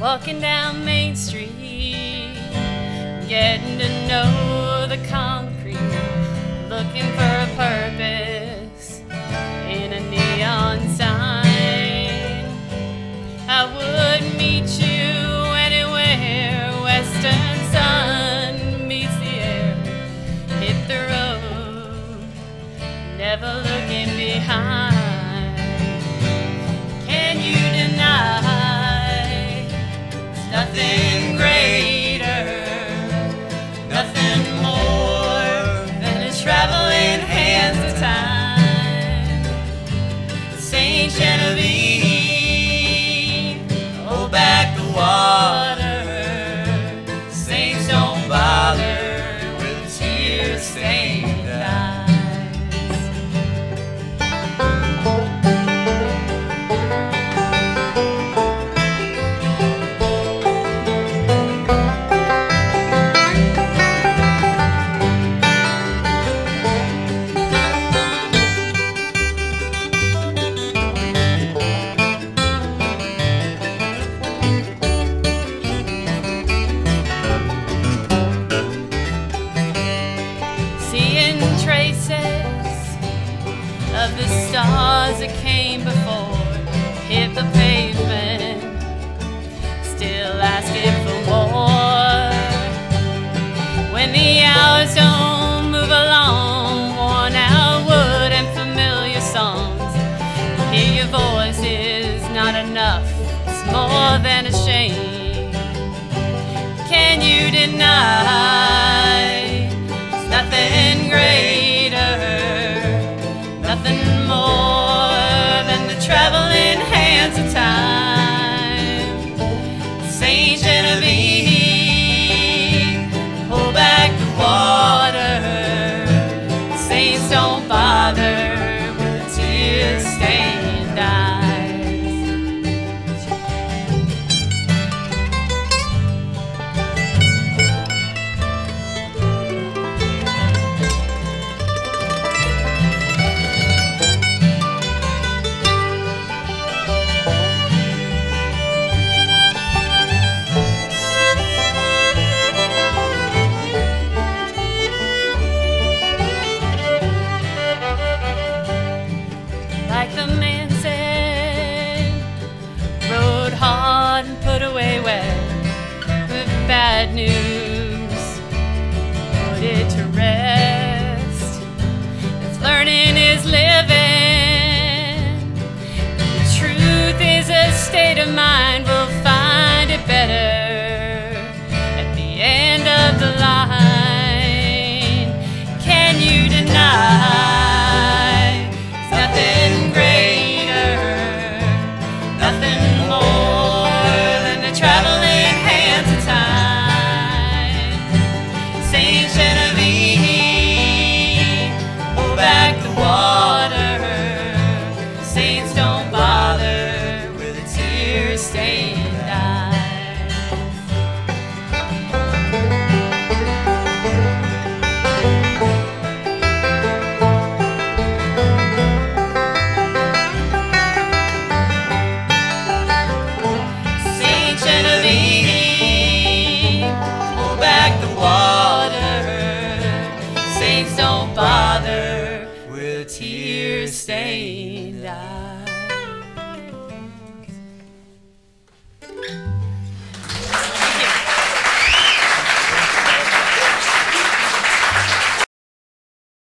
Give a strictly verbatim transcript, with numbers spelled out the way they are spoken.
walking down Main Street, getting to know the concrete, looking for a purpose in a neon sign. I would meet you anywhere, western sun meets the air, hit the road, never looking behind. Can you deny there's nothing greater, nothing more than a traveling hands of time? Saint Genevieve, hold back the water. Saints don't bother with tear-stained eyes. Seeing traces of the stars that came before hit the pavement, still asking for more. When the hours don't move along, worn out wood and familiar songs, hear your voice is not enough, it's more than a shame. Can you deny nothing greater, nothing more than the traveling hands of time? Saint Genevieve, hold back the water. Saints don't bother with tear-stained eyes. Like the man said, rode hard and put away well with bad news, put it to rest. If learning is living, the truth is a state of mind, we'll find it better at the end of the line. Can you deny nothing greater, nothing more than the traveling hands of time? Saint Genevieve, hold back the water. Saints don't bother with a tear-stained eyes. Genevieve, hold back the water. Saints don't bother with tear-stained eyes.